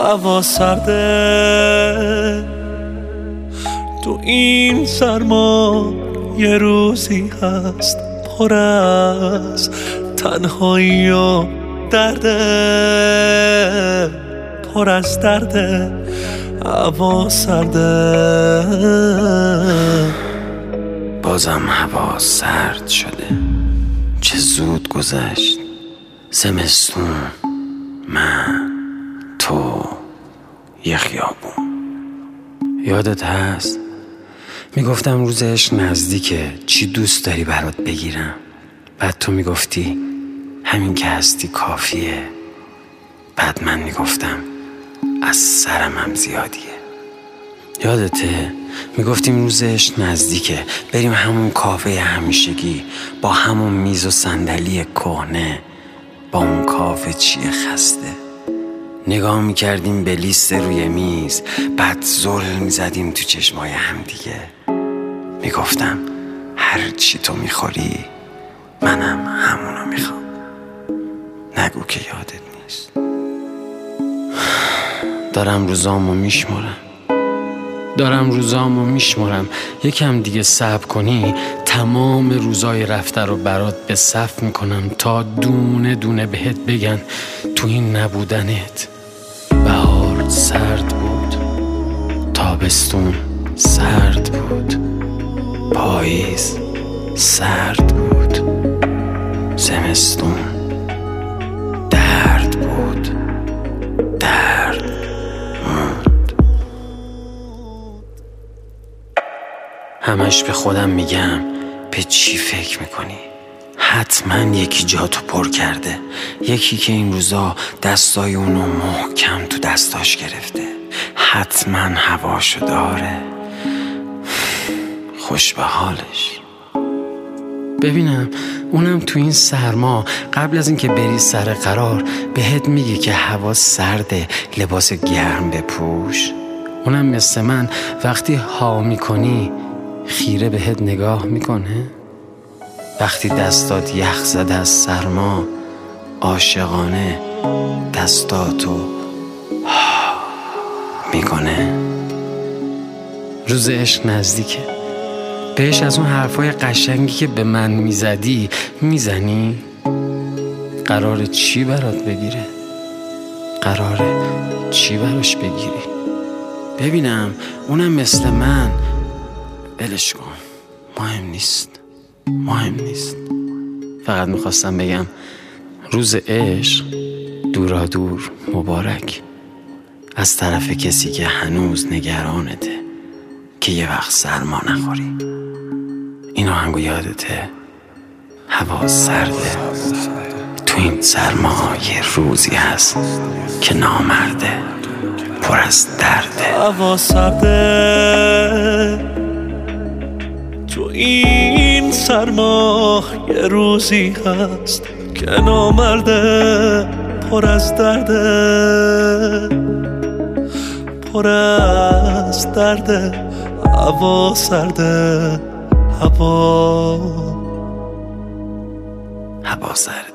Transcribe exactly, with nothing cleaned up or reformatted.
هوا سرده تو این سرما، یه روزی هست پر از تنهایی و درده، پر از درده. هوا سرده، بازم هوا سرد شده. چه زود گذشت زمستون، من تو یه خیابون. یادت هست میگفتم روز عشق نزدیکه، چی دوست داری برات بگیرم؟ بعد تو میگفتی همین که هستی کافیه. بعد من میگفتم از سرم هم زیادیه. یادته میگفتیم روز عشق نزدیکه، بریم همون کافه همیشگی با همون میز و صندلی کهنه، با اون کافه چیه خسته. نگاه میکردیم به لیست روی میز، بعد زل میزدیم تو چشمای هم دیگه. میگفتم هر چی تو میخوری منم همونو میخوام. نگو که یادت نیست. دارم روزامو میشمرم دارم روزامو میشمرم یکم دیگه صبر کنی تمام روزای رفته رو برات به صف میکنم تا دونه دونه بهت بگن تو این نبودنت. بهار سرد بود، تابستون سرد بود، پاییز سرد بود، زمستون درد بود، درد موند. همش به خودم میگم به چی فکر میکنی؟ حتما یکی جاتو پر کرده، یکی که این روزا دستای اونو محکم تو دستاش گرفته، حتما هواشو داره، خوش به حالش. ببینم اونم تو این سرما قبل از اینکه بری سر قرار بهت میگه که هوا سرده، لباس گرم بپوش. اونم مثل من وقتی ها میکنی خیره بهت نگاه میکنه. وقتی دستات یخ زده از سرما عاشقانه دستاتو میکنه. روز عشق نزدیکه، بهش از اون حرفای قشنگی که به من میزدی میزنی؟ قراره چی برات بگیره؟ قراره چی براش بگیری؟ ببینم اونم مثل من. ولش کن، مهم نیست مهم نیست فقط میخواستم بگم روز عشق دورا دور مبارک، از طرف کسی که هنوز نگرانته که یه وقت سرما نخوری. این آهنگو یادته؟ هوا سرده، تو این سرما یه روزی هست که نامرده، پر از درده. هوا سرده، تو این سرما یه روزی هست که نامرده، پر از درده، پر از درده. هوا سرده، هوا هوا سرده.